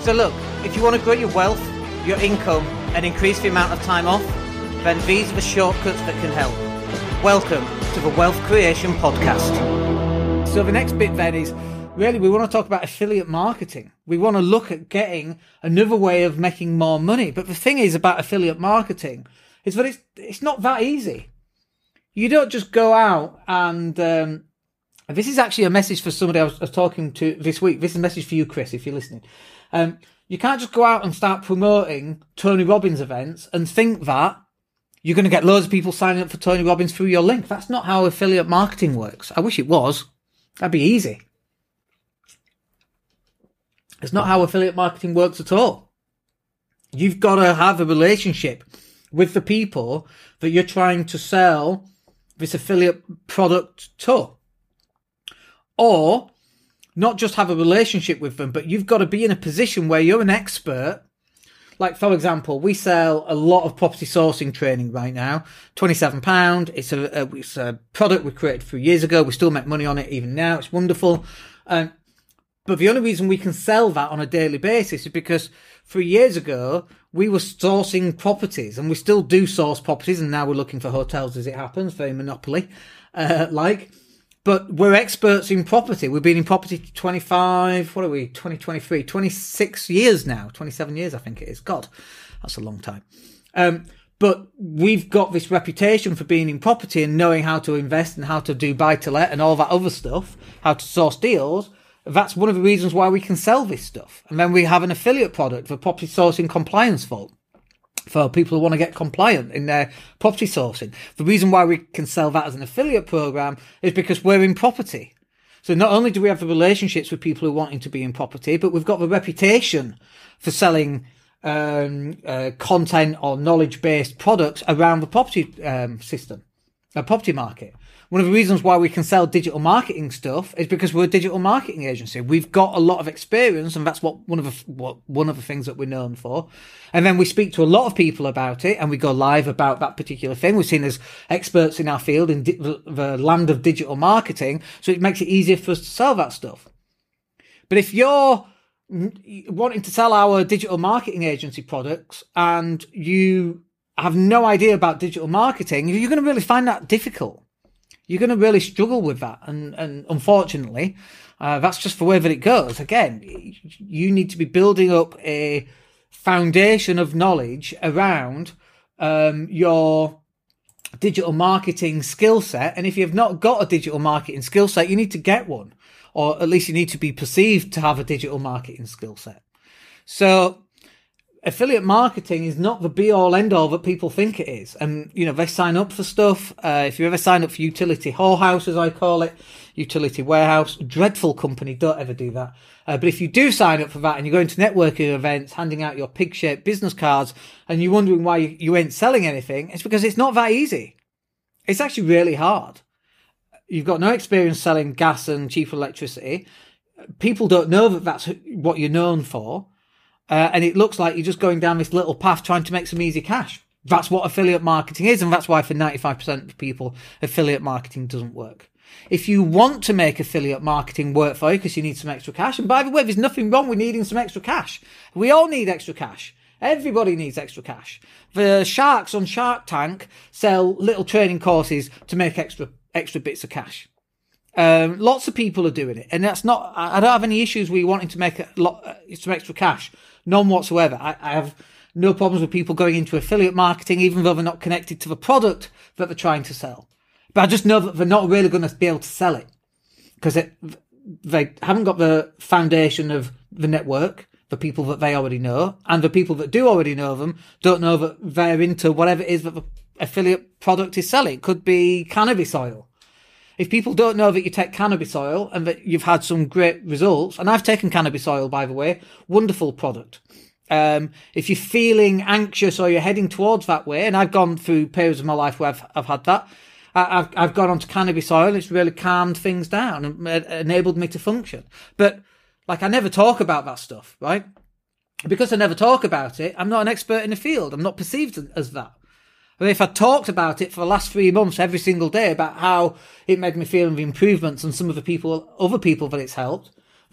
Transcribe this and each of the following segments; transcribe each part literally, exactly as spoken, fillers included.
So look, if you want to grow your wealth, your income, and increase the amount of time off, then these are the shortcuts that can help. Welcome to the Wealth Creation Podcast. So the next bit then is, really, we want to talk about affiliate marketing. We want to look at getting another way of making more money. But the thing is about affiliate marketing is that it's, it's not that easy. You don't just go out and... Um, this is actually a message for somebody I was, I was talking to this week. This is a message for you, Chris, if you're listening. Um, you can't just go out and start promoting Tony Robbins events and think that you're going to get loads of people signing up for Tony Robbins through your link. That's not how affiliate marketing works. I wish it was. That'd be easy. It's not how affiliate marketing works at all. You've got to have a relationship with the people that you're trying to sell this affiliate product to. Or not just have a relationship with them, but you've got to be in a position where you're an expert. Like, for example, we sell a lot of property sourcing training right now. twenty-seven pounds. It's a, a, it's a product we created a few years ago. We still make money on it even now. It's wonderful. Um, but the only reason we can sell that on a daily basis is because three years ago, we were sourcing properties, and we still do source properties. And now we're looking for hotels as it happens, very monopoly, uh, like. But we're experts in property. We've been in property twenty-five, what are we, twenty twenty-three, twenty-six years now, twenty-seven years, I think it is. God, that's a long time. Um, but we've got this reputation for being in property and knowing how to invest and how to do buy-to-let and all that other stuff, how to source deals. That's one of the reasons why we can sell this stuff. And then we have an affiliate product for property sourcing compliance vault, for people who want to get compliant in their property sourcing. The reason why we can sell that as an affiliate program is because we're in property. So not only do we have the relationships with people who are wanting to be in property, but we've got the reputation for selling um, uh, content or knowledge-based products around the property um, system, a property market. One of the reasons why we can sell digital marketing stuff is because we're a digital marketing agency. We've got a lot of experience, and that's what one of the what one of the things that we're known for. And then we speak to a lot of people about it, and we go live about that particular thing. We're seen as experts in our field in di- the land of digital marketing, so it makes it easier for us to sell that stuff. But if you're wanting to sell our digital marketing agency products and you have no idea about digital marketing, you're going to really find that difficult. You're going to really struggle with that. And, and unfortunately, uh, that's just the way that it goes. Again, you need to be building up a foundation of knowledge around um, your digital marketing skill set. And if you've not got a digital marketing skill set, you need to get one. Or at least you need to be perceived to have a digital marketing skill set. So affiliate marketing is not the be-all, end-all that people think it is. And, you know, they sign up for stuff. Uh, if you ever sign up for Utility Whorehouse, as I call it, Utility Warehouse, dreadful company, don't ever do that. Uh, but if you do sign up for that and you're going to networking events, handing out your pig-shaped business cards, and you're wondering why you, you ain't selling anything, it's because it's not that easy. It's actually really hard. You've got no experience selling gas and cheap electricity. People don't know that that's what you're known for. Uh, and it looks like you're just going down this little path trying to make some easy cash. That's what affiliate marketing is, and that's why for ninety-five percent of people, affiliate marketing doesn't work. If you want to make affiliate marketing work for you because you need some extra cash, and by the way, there's nothing wrong with needing some extra cash. We all need extra cash. Everybody needs extra cash. The sharks on Shark Tank sell little training courses to make extra extra bits of cash. Um, lots of people are doing it, and that's not. I don't have any issues with wanting to make a lot, some extra cash. None whatsoever. I, I have no problems with people going into affiliate marketing, even though they're not connected to the product that they're trying to sell. But I just know that they're not really going to be able to sell it because they haven't got the foundation of the network, the people that they already know, and the people that do already know them don't know that they're into whatever it is that the affiliate product is selling. It could be cannabis oil. If people don't know that you take cannabis oil and that you've had some great results, and I've taken cannabis oil, by the way, wonderful product. Um, if you're feeling anxious or you're heading towards that way, and I've gone through periods of my life where I've, I've had that, I, I've, I've gone onto cannabis oil and it's really calmed things down and enabled me to function. But like, I never talk about that stuff, right? Because I never talk about it, I'm not an expert in the field. I'm not perceived as that. But if I talked about it for the last three months every single day about how it made me feel and the improvements and some of the people, other people that it's helped,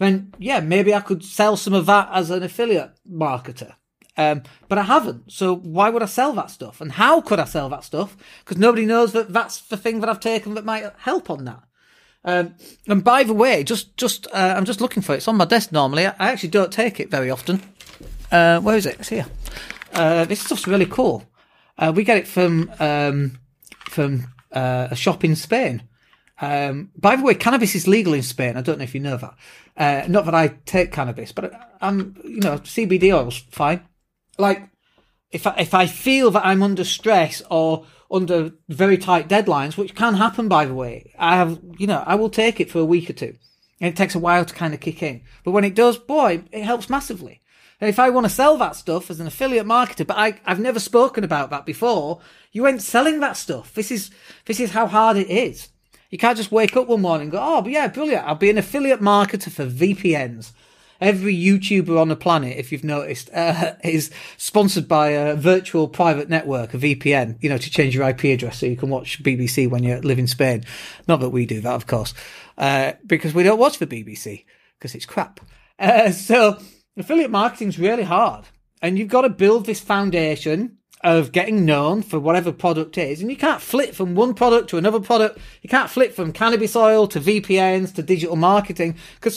then yeah, maybe I could sell some of that as an affiliate marketer. Um, but I haven't. So why would I sell that stuff? And how could I sell that stuff? Because nobody knows that that's the thing that I've taken that might help on that. Um, and by the way, just, just, uh, I'm just looking for it. It's on my desk normally. I actually don't take it very often. Uh, where is it? It's here. Uh, this stuff's really cool. Uh, we get it from, um, from, uh, a shop in Spain. Um, by the way, cannabis is legal in Spain. I don't know if you know that. Uh, not that I take cannabis, but I'm, you know, C B D oil's fine. Like, if I, if I feel that I'm under stress or under very tight deadlines, which can happen, by the way, I have, you know, I will take it for a week or two. And it takes a while to kind of kick in. But when it does, boy, it helps massively. And if I want to sell that stuff as an affiliate marketer, but I, I've never spoken about that before, you ain't selling that stuff. This is, this is how hard it is. You can't just wake up one morning and go, oh, but yeah, brilliant. I'll be an affiliate marketer for V P Ns. Every YouTuber on the planet, if you've noticed, uh, is sponsored by a virtual private network, a V P N, you know, to change your I P address so you can watch B B C when you live in Spain. Not that we do that, of course, uh, because we don't watch the B B C because it's crap. Uh, so affiliate marketing is really hard, and you've got to build this foundation of getting known for whatever product is, and you can't flip from one product to another product. You can't flip from cannabis oil to V P Ns to digital marketing because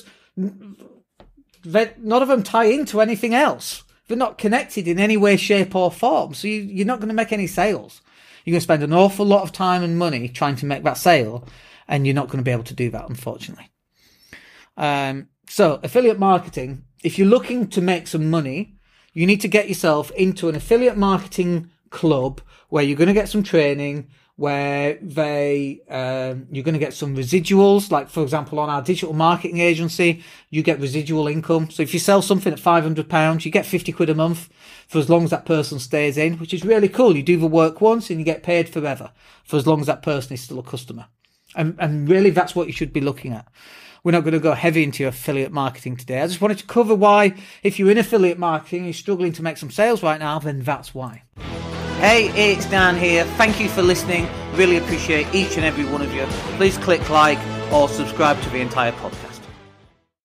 none of them tie into anything else. They're not connected in any way, shape or form. So you, you're not going to make any sales. You're going to spend an awful lot of time and money trying to make that sale, and you're not going to be able to do that, unfortunately. Um, so affiliate marketing, if you're looking to make some money, you need to get yourself into an affiliate marketing club where you're going to get some training, where they, um, you're going to get some residuals. Like, for example, on our digital marketing agency, you get residual income. So if you sell something at five hundred pounds, you get fifty quid a month for as long as that person stays in, which is really cool. You do the work once and you get paid forever for as long as that person is still a customer. And, and really, that's what you should be looking at. We're not going to go heavy into affiliate marketing today. I just wanted to cover why, if you're in affiliate marketing and you're struggling to make some sales right now, then that's why. Hey, it's Dan here. Thank you for listening. Really appreciate each and every one of you. Please click like or subscribe to the entire podcast.